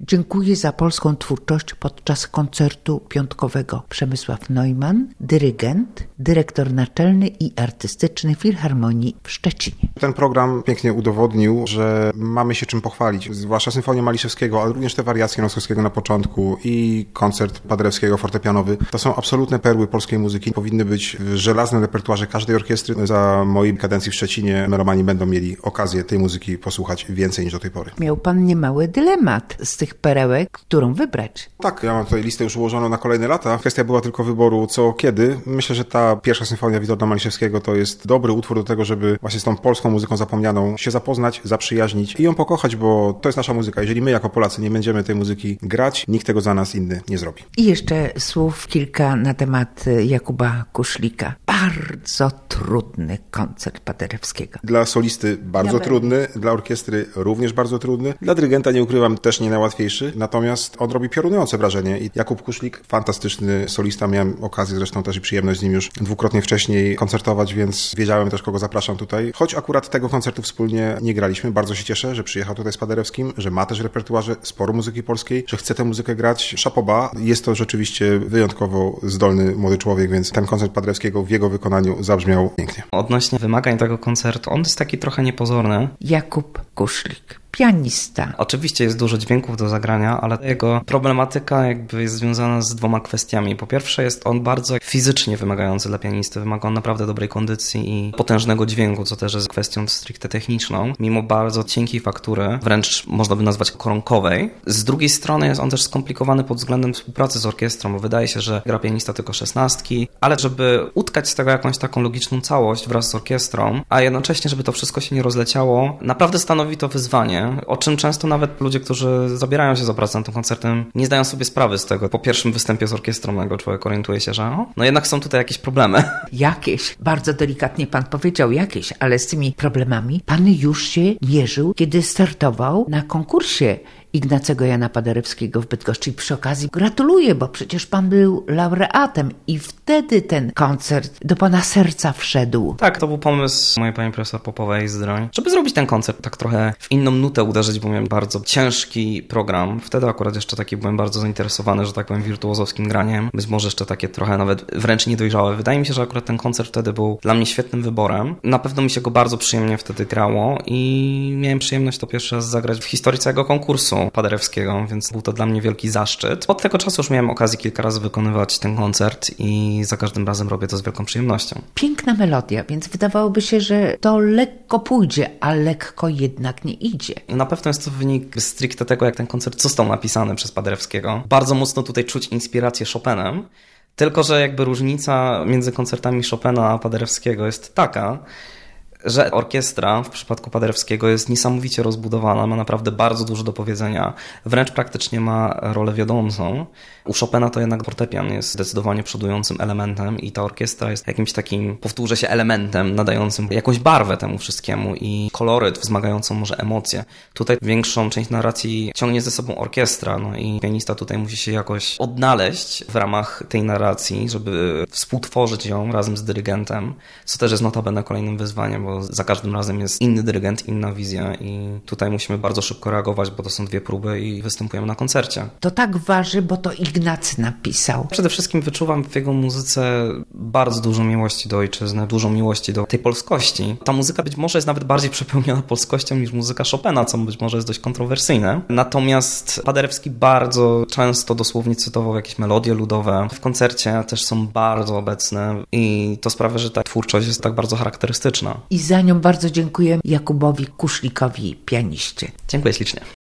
Dziękuję za polską twórczość podczas koncertu piątkowego. Przemysław Neumann, dyrygent, dyrektor naczelny i artystyczny Filharmonii w Szczecinie. Ten program pięknie udowodnił, że mamy się czym pochwalić. Zwłaszcza Symfonia Maliszewskiego, ale również te wariacje Nosowskiego na początku i koncert Paderewskiego fortepianowy. To są absolutne perły polskiej muzyki. Powinny być w żelaznym repertuarze każdej orkiestry. Za mojej kadencji w Szczecinie melomani będą mieli okazję tej muzyki posłuchać więcej niż do tej pory. Miał pan niemały dylemat z tych perełek, którą wybrać. Tak, ja mam tutaj listę już ułożoną na kolejne lata. Kwestia była tylko wyboru co, kiedy. Myślę, że ta pierwsza symfonia Witolda Maliszewskiego to jest dobry utwór do tego, żeby właśnie z tą polską muzyką zapomnianą się zapoznać, zaprzyjaźnić i ją pokochać, bo to jest nasza muzyka. Jeżeli my jako Polacy nie będziemy tej muzyki grać, nikt tego za nas inny nie zrobi. I jeszcze słów kilka na temat Jakuba Kuszlika. Bardzo trudny koncert Paderewskiego. Dla solisty bardzo trudny, dla orkiestry również bardzo trudny, dla dyrygenta nie ukrywam też nie najłatwiejszy, natomiast on robi piorunujące wrażenie i Jakub Kuszlik, fantastyczny solista, miałem okazję zresztą też i przyjemność z nim już dwukrotnie wcześniej koncertować, więc wiedziałem też kogo zapraszam tutaj. Choć akurat tego koncertu wspólnie nie graliśmy, bardzo się cieszę, że przyjechał tutaj z Paderewskim, że ma też w repertuarze sporo muzyki polskiej, że chce tę muzykę grać. Szapoba, jest to rzeczywiście wyjątkowo zdolny młody człowiek, więc ten koncert Paderewskiego w jego wykonaniu zabrzmiał pięknie. Odnośnie wymagań tego koncertu, on jest taki trochę niepozorny. Jakub Kuszlik, pianista. Oczywiście jest dużo dźwięków do zagrania, ale jego problematyka jakby jest związana z dwoma kwestiami. Po pierwsze jest on bardzo fizycznie wymagający dla pianisty, wymaga on naprawdę dobrej kondycji i potężnego dźwięku, co też jest kwestią stricte techniczną, mimo bardzo cienkiej faktury, wręcz można by nazwać koronkowej. Z drugiej strony jest on też skomplikowany pod względem współpracy z orkiestrą, bo wydaje się, że gra pianista tylko 16, ale żeby utkać z tego jakąś taką logiczną całość wraz z orkiestrą, a jednocześnie, żeby to wszystko się nie rozleciało, naprawdę stanowi to wyzwanie, o czym często nawet ludzie, którzy zabierają się za pracę nad tym koncertem, nie zdają sobie sprawy z tego. Po pierwszym występie z orkiestrą człowiek orientuje się, że no jednak są tutaj jakieś problemy. Jakieś, bardzo delikatnie pan powiedział jakieś, ale z tymi problemami pan już się mierzył, kiedy startował na konkursie Ignacego Jana Paderewskiego w Bydgoszczy. I przy okazji gratuluję, bo przecież pan był laureatem i wtedy ten koncert do pana serca wszedł. Tak, to był pomysł mojej pani profesor Popowej Zdroń, żeby zrobić ten koncert tak trochę w inną nutę uderzyć, bo miałem bardzo ciężki program. Wtedy akurat jeszcze taki byłem bardzo zainteresowany, że tak powiem, wirtuozowskim graniem. Być może jeszcze takie trochę nawet wręcz niedojrzałe. Wydaje mi się, że akurat ten koncert wtedy był dla mnie świetnym wyborem. Na pewno mi się go bardzo przyjemnie wtedy grało i miałem przyjemność to pierwszy raz zagrać w historii całego konkursu Paderewskiego, więc był to dla mnie wielki zaszczyt. Od tego czasu już miałem okazję kilka razy wykonywać ten koncert i za każdym razem robię to z wielką przyjemnością. Piękna melodia, więc wydawałoby się, że to lekko pójdzie, a lekko jednak nie idzie. Na pewno jest to wynik stricte tego, jak ten koncert został napisany przez Paderewskiego. Bardzo mocno tutaj czuć inspirację Chopinem, tylko że jakby różnica między koncertami Chopina a Paderewskiego jest taka, że orkiestra w przypadku Paderewskiego jest niesamowicie rozbudowana, ma naprawdę bardzo dużo do powiedzenia, wręcz praktycznie ma rolę wiodącą. U Chopina to jednak fortepian jest zdecydowanie przodującym elementem i ta orkiestra jest jakimś takim, powtórzę się, elementem nadającym jakąś barwę temu wszystkiemu i koloryt, wzmagającą może emocje. Tutaj większą część narracji ciągnie ze sobą orkiestra, no i pianista tutaj musi się jakoś odnaleźć w ramach tej narracji, żeby współtworzyć ją razem z dyrygentem, co też jest notabene kolejnym wyzwaniem, bo za każdym razem jest inny dyrygent, inna wizja i tutaj musimy bardzo szybko reagować, bo to są dwie próby i występujemy na koncercie. To tak waży, bo to Ignacy napisał. Przede wszystkim wyczuwam w jego muzyce bardzo dużo miłości do ojczyzny, dużo miłości do tej polskości. Ta muzyka być może jest nawet bardziej przepełniona polskością niż muzyka Chopina, co być może jest dość kontrowersyjne. Natomiast Paderewski bardzo często dosłownie cytował jakieś melodie ludowe. W koncercie też są bardzo obecne i to sprawia, że ta twórczość jest tak bardzo charakterystyczna. I za nią bardzo dziękuję Jakubowi Kuszlikowi, pianiście. Dziękuję ślicznie.